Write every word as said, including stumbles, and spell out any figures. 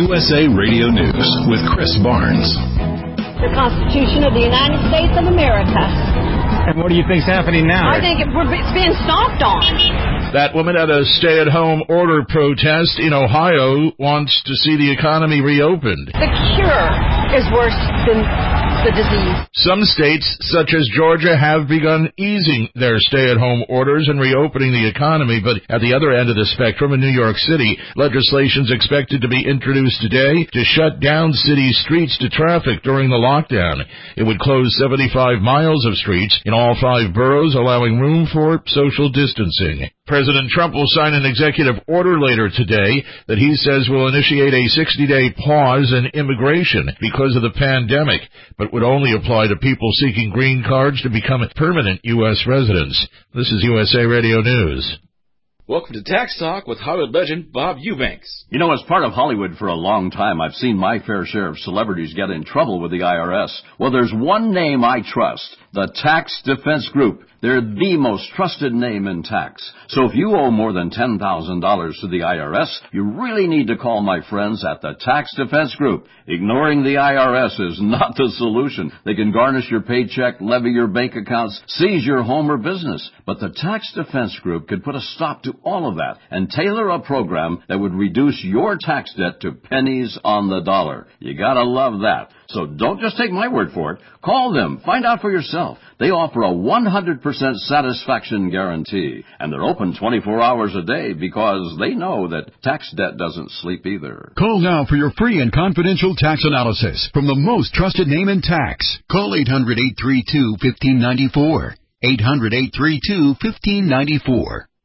U S A Radio News with Chris Barnes. The Constitution of the United States of America. And what do you think's happening now? I think it, it's being stomped on. That woman at a stay-at-home order protest in Ohio wants to see the economy reopened. The cure is worse than the disease. Some states, such as Georgia, have begun easing their stay-at-home orders and reopening the economy, but at the other end of the spectrum in New York City, legislation is expected to be introduced today to shut down city streets to traffic during the lockdown. It would close seventy-five miles of streets in all five boroughs, allowing room for social distancing. President Trump will sign an executive order later today that he says will initiate a sixty-day pause in immigration because of the pandemic, but would only apply to people seeking green cards to become permanent U S residents. This is U S A Radio News. Welcome to Tax Talk with Hollywood legend Bob Eubanks. You know, as part of Hollywood for a long time, I've seen my fair share of celebrities get in trouble with the I R S. Well, there's one name I trust, the Tax Defense Group. They're the most trusted name in tax. So if you owe more than ten thousand dollars to the I R S, you really need to call my friends at the Tax Defense Group. Ignoring the I R S is not the solution. They can garnish your paycheck, levy your bank accounts, seize your home or business. But the Tax Defense Group could put a stop to all of that and tailor a program that would reduce your tax debt to pennies on the dollar. You gotta love that. So don't just take my word for it. Call them. Find out for yourself. They offer a one hundred percent satisfaction guarantee, and they're open twenty-four hours a day because they know that tax debt doesn't sleep either. Call now for your free and confidential tax analysis from the most trusted name in tax. Call eight hundred, eight three two, one five nine four. eight hundred, eight three two, one five nine four.